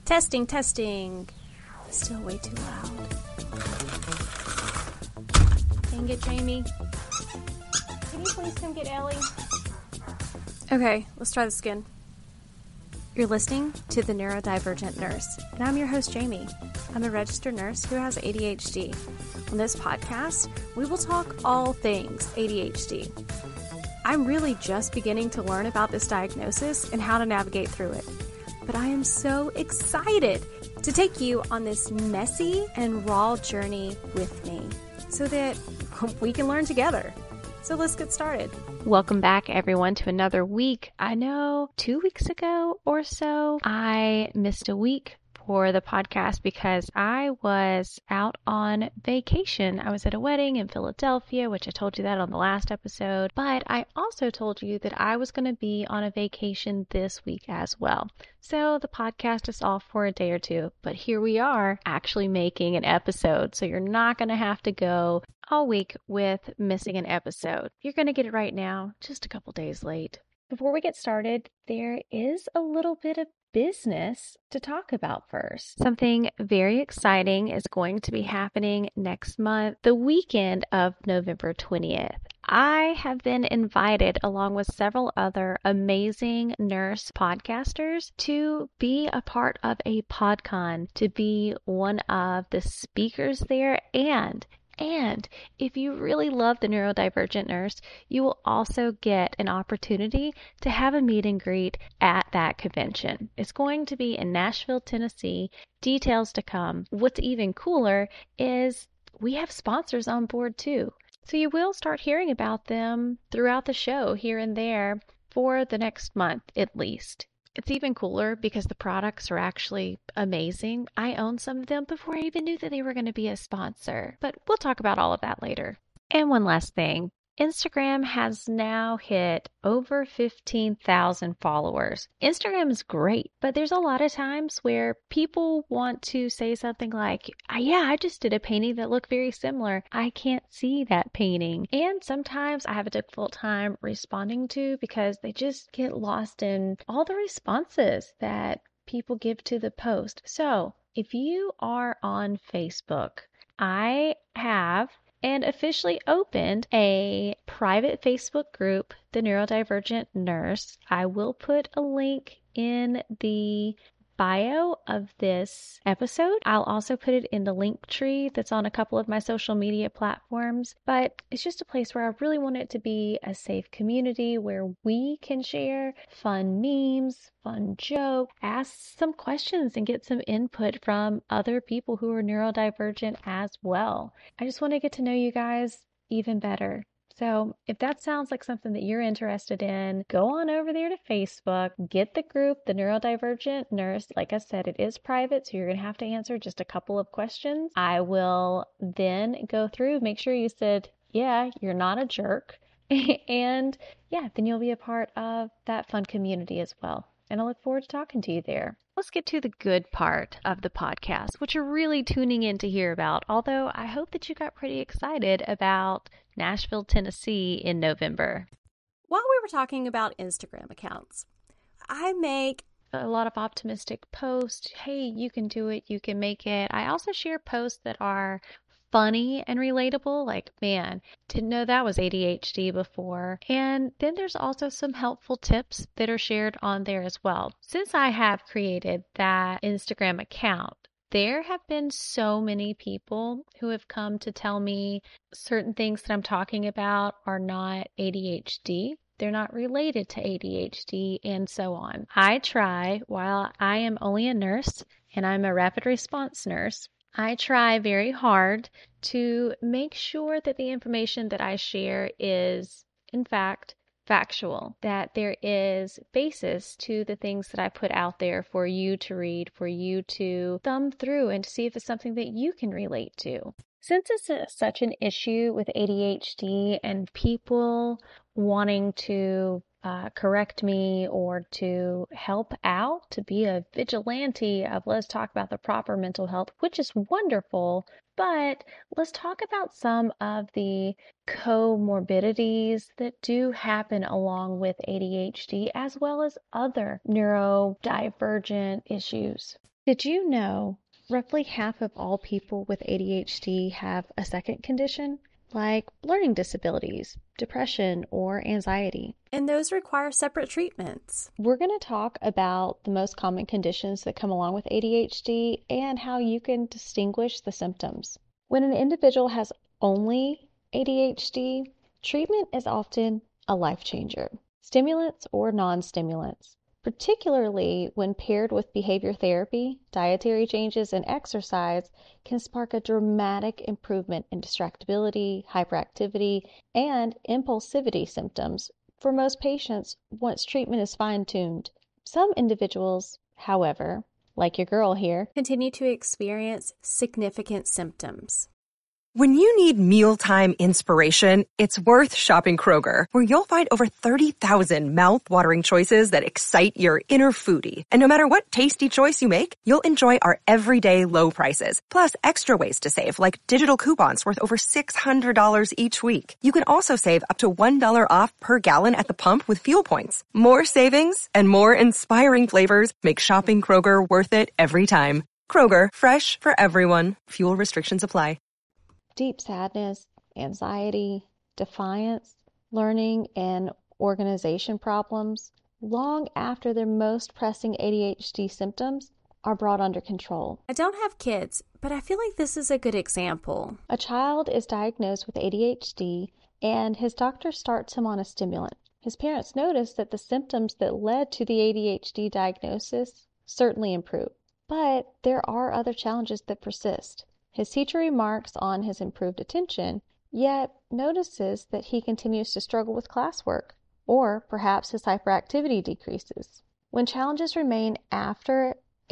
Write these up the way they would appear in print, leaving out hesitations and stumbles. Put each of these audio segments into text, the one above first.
Testing, testing. Still way too loud. Dang it, Jamie. Can you please come get Ellie? Okay, let's try this again. You're listening to The Neurodivergent Nurse, and I'm your host, Jamie. I'm a registered nurse who has ADHD. On this podcast, we will talk all things ADHD. I'm really just beginning to learn about this diagnosis and how to navigate through it. But I am so excited to take you on this messy and raw journey with me so that we can learn together. So let's get started. Welcome back, everyone, to another week. I know 2 weeks ago or so, I missed a week for the podcast because I was out on vacation. I was at a wedding in Philadelphia, which I told you that on the last episode, but I also told you that I was going to be on a vacation this week as well. So the podcast is off for a day or two, but here we are actually making an episode. So you're not going to have to go all week with missing an episode. You're going to get it right now, just a couple days late. Before we get started, there is a little bit of business to talk about first. Something very exciting is going to be happening next month, the weekend of November 20th. I have been invited, along with several other amazing nurse podcasters, to be a part of a PodCon, to be one of the speakers there. And if you really love The Neurodivergent Nurse, you will also get an opportunity to have a meet and greet at that convention. It's going to be in Nashville, Tennessee. Details to come. What's even cooler is we have sponsors on board too. So you will start hearing about them throughout the show here and there for the next month at least. It's even cooler because the products are actually amazing. I own some of them before I even knew that they were going to be a sponsor. But we'll talk about all of that later. And one last thing. Instagram has now hit over 15,000 followers. Instagram is great, but there's a lot of times where people want to say something like, yeah, I just did a painting that looked very similar. I can't see that painting. And sometimes I have a difficult time responding to because they just get lost in all the responses that people give to the post. So if you are on Facebook, I have and officially opened a private Facebook group, The Neurodivergent Nurse. I will put a link in the bio of this episode. I'll also put it in the link tree that's on a couple of my social media platforms, but it's just a place where I really want it to be a safe community where we can share fun memes, fun jokes, ask some questions and get some input from other people who are neurodivergent as well. I just want to get to know you guys even better. So if that sounds like something that you're interested in, go on over there to Facebook, get the group, The Neurodivergent Nurse. Like I said, it is private, so you're going to have to answer just a couple of questions. I will then go through, make sure you said, yeah, you're not a jerk. And yeah, then you'll be a part of that fun community as well. And I look forward to talking to you there. Let's get to the good part of the podcast, which you're really tuning in to hear about. Although I hope that you got pretty excited about Nashville, Tennessee in November. While we were talking about Instagram accounts, I make a lot of optimistic posts. Hey, you can do it. You can make it. I also share posts that are funny and relatable, like, man, didn't know that was ADHD before. And then there's also some helpful tips that are shared on there as well. Since I have created that Instagram account, there have been so many people who have come to tell me certain things that I'm talking about are not ADHD. They're not related to ADHD and so on. I try, while I am only a nurse and I'm a rapid response nurse, I try very hard to make sure that the information that I share is, in fact, factual, that there is basis to the things that I put out there for you to read, for you to thumb through and to see if it's something that you can relate to. Since it's such an issue with ADHD and people wanting to correct me or to help out, to be a vigilante of let's talk about the proper mental health, which is wonderful, but let's talk about some of the comorbidities that do happen along with ADHD as well as other neurodivergent issues. Did you know roughly half of all people with ADHD have a second condition, like learning disabilities, depression, or anxiety? And those require separate treatments. We're going to talk about the most common conditions that come along with ADHD and how you can distinguish the symptoms. When an individual has only ADHD, treatment is often a life changer, stimulants or non-stimulants. Particularly when paired with behavior therapy, dietary changes, and exercise can spark a dramatic improvement in distractibility, hyperactivity, and impulsivity symptoms for most patients once treatment is fine-tuned. Some individuals, however, like your girl here, continue to experience significant symptoms. When you need mealtime inspiration, it's worth shopping Kroger, where you'll find over 30,000 mouth-watering choices that excite your inner foodie. And no matter what tasty choice you make, you'll enjoy our everyday low prices, plus extra ways to save, like digital coupons worth over $600 each week. You can also save up to $1 off per gallon at the pump with fuel points. More savings and more inspiring flavors make shopping Kroger worth it every time. Kroger, fresh for everyone. Fuel restrictions apply. Deep sadness, anxiety, defiance, learning and organization problems, long after their most pressing ADHD symptoms are brought under control. I don't have kids, but I feel like this is a good example. A child is diagnosed with ADHD and his doctor starts him on a stimulant. His parents notice that the symptoms that led to the ADHD diagnosis certainly improve, but there are other challenges that persist. His teacher remarks on his improved attention, yet notices that he continues to struggle with classwork, or perhaps his hyperactivity decreases. When challenges remain after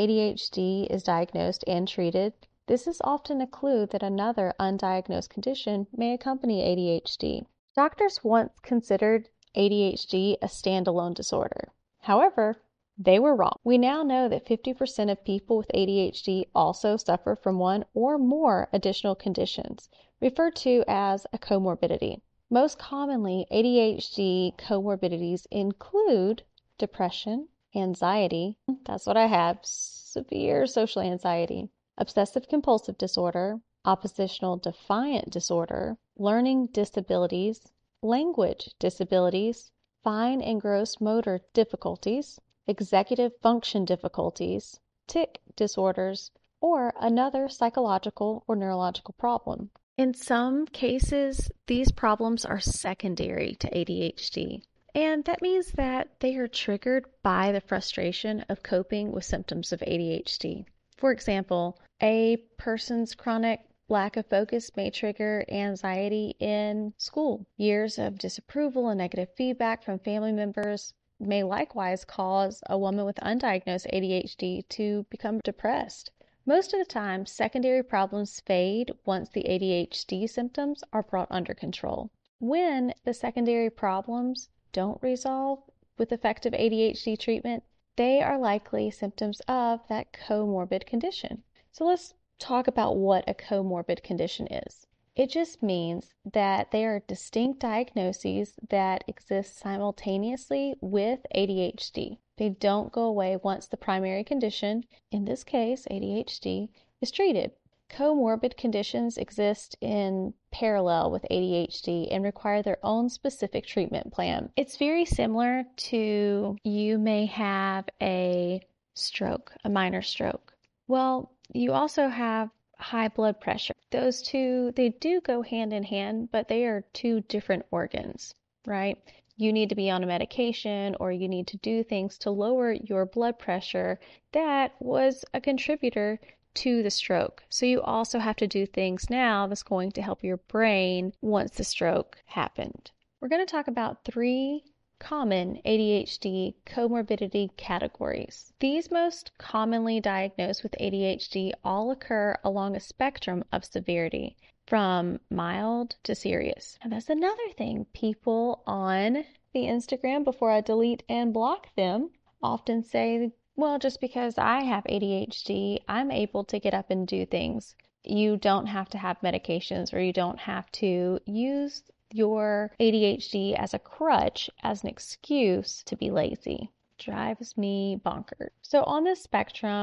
ADHD is diagnosed and treated, this is often a clue that another undiagnosed condition may accompany ADHD. Doctors once considered ADHD a standalone disorder. However, they were wrong. We now know that 50% of people with ADHD also suffer from one or more additional conditions, referred to as a comorbidity. Most commonly, ADHD comorbidities include depression, anxiety, that's what I have, severe social anxiety, obsessive compulsive disorder, oppositional defiant disorder, learning disabilities, language disabilities, fine and gross motor difficulties, executive function difficulties, tic disorders, or another psychological or neurological problem. In some cases, these problems are secondary to ADHD, and that means that they are triggered by the frustration of coping with symptoms of ADHD. For example, a person's chronic lack of focus may trigger anxiety in school. Years of disapproval and negative feedback from family members may likewise cause a woman with undiagnosed ADHD to become depressed. Most of the time, secondary problems fade once the ADHD symptoms are brought under control. When the secondary problems don't resolve with effective ADHD treatment, they are likely symptoms of that comorbid condition. So let's talk about what a comorbid condition is. It just means that they are distinct diagnoses that exist simultaneously with ADHD. They don't go away once the primary condition, in this case ADHD, is treated. Comorbid conditions exist in parallel with ADHD and require their own specific treatment plan. It's very similar to you may have a stroke, a minor stroke. Well, you also have high blood pressure. Those two, they do go hand in hand, but they are two different organs, right? You need to be on a medication or you need to do things to lower your blood pressure. That was a contributor to the stroke. So you also have to do things now that's going to help your brain once the stroke happened. We're going to talk about 3 common ADHD comorbidity categories. These most commonly diagnosed with ADHD all occur along a spectrum of severity, from mild to serious. And that's another thing. People on the Instagram, before I delete and block them, often say, well, just because I have ADHD, I'm able to get up and do things. You don't have to have medications, or you don't have to use your ADHD as a crutch, as an excuse to be lazy. Drives me bonkers. So on this spectrum,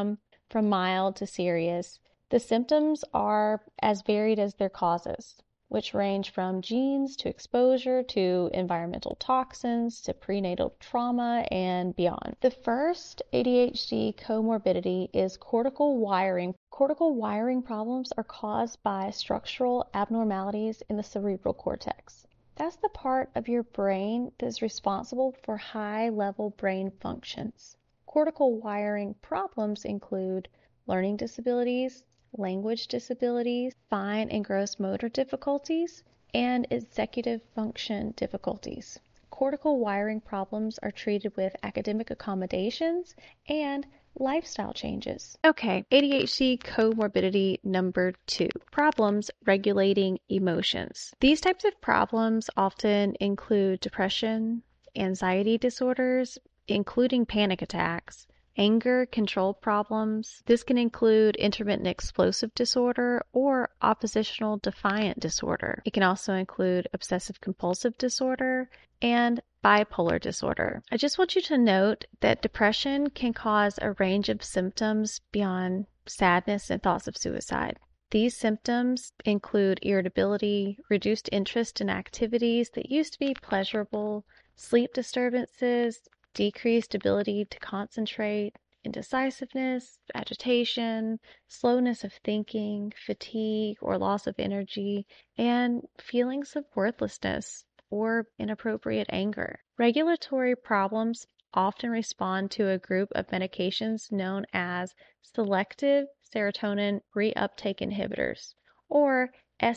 from mild to serious. The symptoms are as varied as their causes, which range from genes to exposure to environmental toxins to prenatal trauma and beyond. The first ADHD comorbidity is cortical wiring. Cortical wiring problems are caused by structural abnormalities in the cerebral cortex. That's the part of your brain that's responsible for high-level brain functions. Cortical wiring problems include learning disabilities, language disabilities, fine and gross motor difficulties, and executive function difficulties. Cortical wiring problems are treated with academic accommodations and lifestyle changes. Okay, ADHD comorbidity number 2, problems regulating emotions. These types of problems often include depression, anxiety disorders, including panic attacks, anger control problems. This can include intermittent explosive disorder or oppositional defiant disorder. It can also include obsessive compulsive disorder and bipolar disorder. I just want you to note that depression can cause a range of symptoms beyond sadness and thoughts of suicide. These symptoms include irritability, reduced interest in activities that used to be pleasurable, sleep disturbances, decreased ability to concentrate, indecisiveness, agitation, slowness of thinking, fatigue or loss of energy, and feelings of worthlessness or inappropriate anger. Regulatory problems often respond to a group of medications known as selective serotonin reuptake inhibitors, or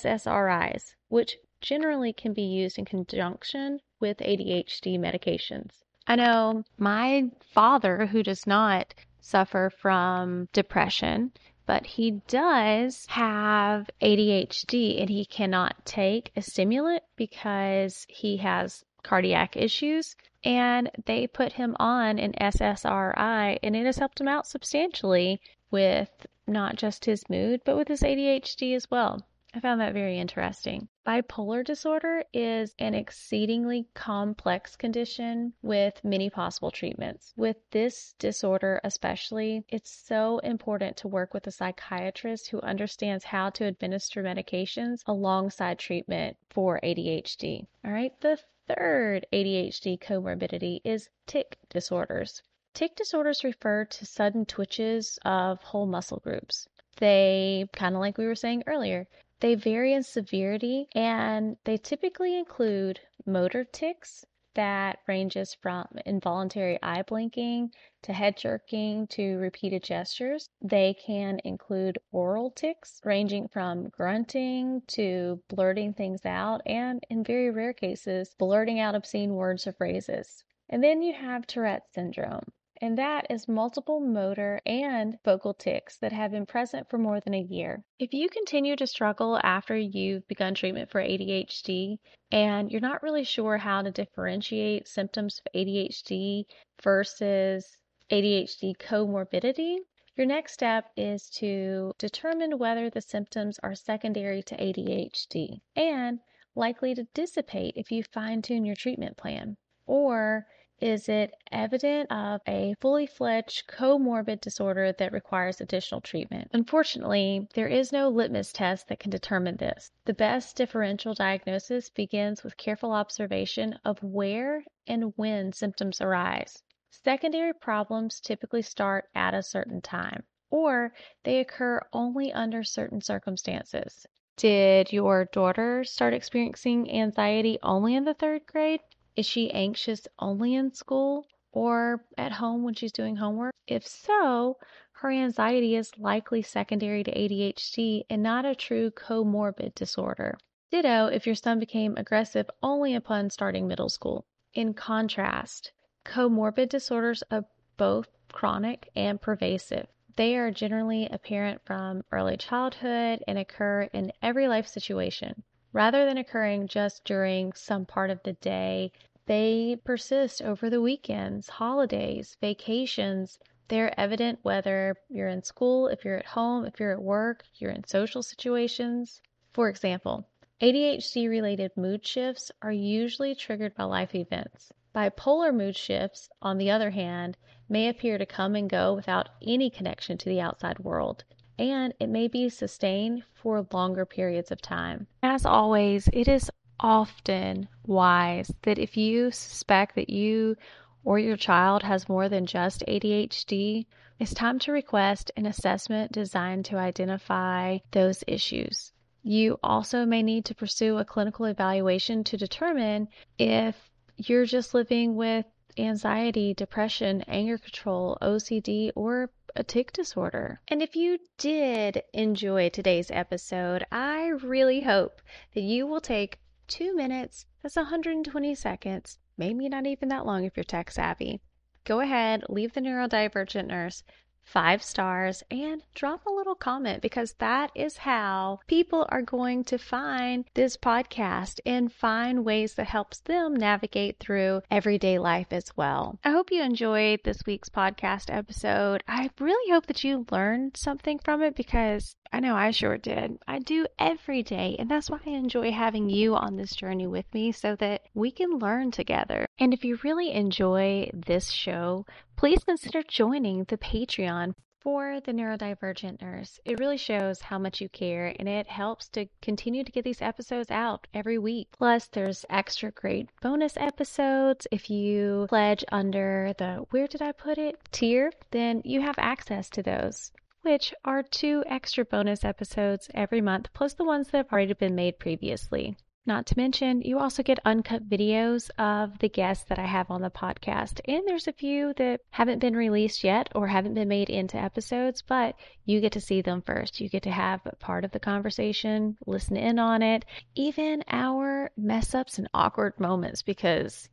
SSRIs, which generally can be used in conjunction with ADHD medications. I know my father, who does not suffer from depression, but he does have ADHD and he cannot take a stimulant because he has cardiac issues, and they put him on an SSRI, and it has helped him out substantially with not just his mood, but with his ADHD as well. I found that very interesting. Bipolar disorder is an exceedingly complex condition with many possible treatments. With this disorder especially, it's so important to work with a psychiatrist who understands how to administer medications alongside treatment for ADHD. All right, the third ADHD comorbidity is tic disorders. Tic disorders refer to sudden twitches of whole muscle groups. They, kind of like we were saying earlier, they vary in severity, and they typically include motor tics that ranges from involuntary eye blinking to head jerking to repeated gestures. They can include oral tics ranging from grunting to blurting things out, and in very rare cases, blurting out obscene words or phrases. And then you have Tourette syndrome. And that is multiple motor and vocal tics that have been present for more than a year. If you continue to struggle after you've begun treatment for ADHD and you're not really sure how to differentiate symptoms of ADHD versus ADHD comorbidity, your next step is to determine whether the symptoms are secondary to ADHD and likely to dissipate if you fine-tune your treatment plan. Or is it evident of a fully fledged comorbid disorder that requires additional treatment? Unfortunately, there is no litmus test that can determine this. The best differential diagnosis begins with careful observation of where and when symptoms arise. Secondary problems typically start at a certain time, or they occur only under certain circumstances. Did your daughter start experiencing anxiety only in the 3rd grade? Is she anxious only in school or at home when she's doing homework? If so, her anxiety is likely secondary to ADHD and not a true comorbid disorder. Ditto if your son became aggressive only upon starting middle school. In contrast, comorbid disorders are both chronic and pervasive. They are generally apparent from early childhood and occur in every life situation. Rather than occurring just during some part of the day, they persist over the weekends, holidays, vacations. They're evident whether you're in school, if you're at home, if you're at work, you're in social situations. For example, ADHD-related mood shifts are usually triggered by life events. Bipolar mood shifts, on the other hand, may appear to come and go without any connection to the outside world, and it may be sustained for longer periods of time. As always, it is often wise that if you suspect that you or your child has more than just ADHD, it's time to request an assessment designed to identify those issues. You also may need to pursue a clinical evaluation to determine if you're just living with anxiety, depression, anger control, OCD, or a tic disorder. And if you did enjoy today's episode, I really hope that you will take 2 minutes, that's 120 seconds, maybe not even that long if you're tech savvy. Go ahead, leave the Neurodivergent Nurse 5 stars and drop a little comment, because that is how people are going to find this podcast and find ways that helps them navigate through everyday life as well. I hope you enjoyed this week's podcast episode. I really hope that you learned something from it, because I know I sure did. I do every day, and that's why I enjoy having you on this journey with me, so that we can learn together. And if you really enjoy this show, please consider joining the Patreon for the Neurodivergent Nurse. It really shows how much you care, and it helps to continue to get these episodes out every week. Plus, there's extra great bonus episodes. If you pledge under the Where Did I Put It tier, then you have access to those, which are 2 extra bonus episodes every month, plus the ones that have already been made previously. Not to mention, you also get uncut videos of the guests that I have on the podcast. And there's a few that haven't been released yet or haven't been made into episodes, but you get to see them first. You get to have part of the conversation, listen in on it, even our mess ups and awkward moments, because,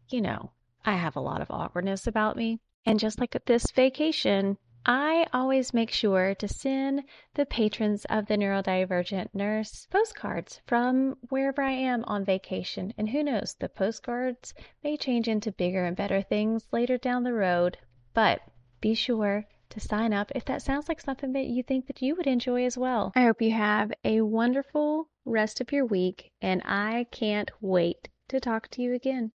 I have a lot of awkwardness about me. And just like this vacation, I always make sure to send the patrons of the Neurodivergent Nurse postcards from wherever I am on vacation. And who knows, the postcards may change into bigger and better things later down the road. But be sure to sign up if that sounds like something that you think that you would enjoy as well. I hope you have a wonderful rest of your week, and I can't wait to talk to you again.